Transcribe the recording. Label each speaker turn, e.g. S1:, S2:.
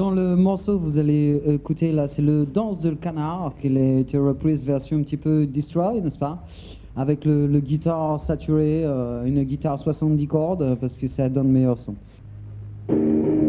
S1: Dans le morceau, vous allez écouter là, c'est le Danse de le Canard, qui a été reprise version un petit peu Destroy, n'est-ce pas? Avec le guitare saturé, une guitare 70 cordes, parce que ça donne meilleur son.